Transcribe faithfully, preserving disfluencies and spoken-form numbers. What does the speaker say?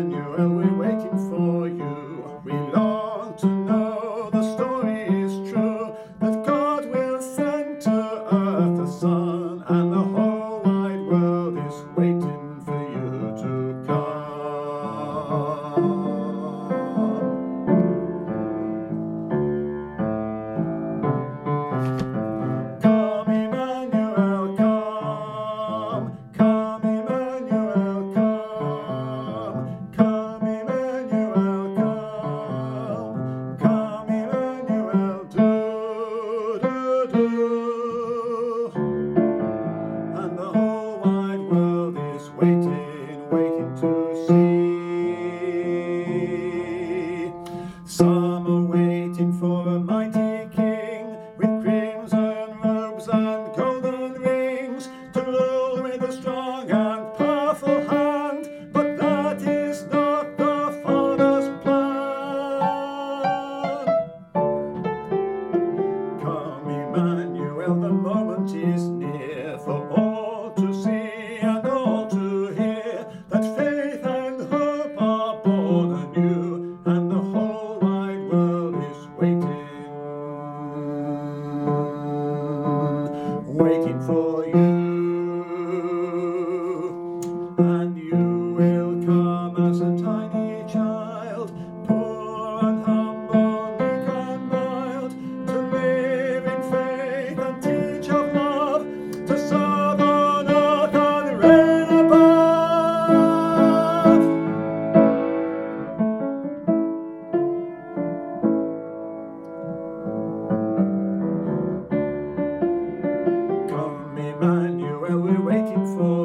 Emmanuel, we're waiting for you. We long to know the story is true, that God will send to earth the Son, and the whole wide world is waiting for you to come. Come, Emmanuel, come. Come, Emmanuel, come. Come, Emmanuel, come. Come, Emmanuel, do, do, do. And the whole wide world is waiting, waiting to see. Some are waiting for a mighty king with crimson robes and golden rings, to rule with a strong and powerful hand, but that is not the Father's plan. Come, Emmanuel, the moment is near for all to see and all to hear, that faith and hope are born anew, and the whole wide world is waiting, waiting for you. And you will come as a tiny child, poor and humble, meek and mild, to live in faith and teach of love, to serve on earth and reign above. Come, Emmanuel, we're waiting for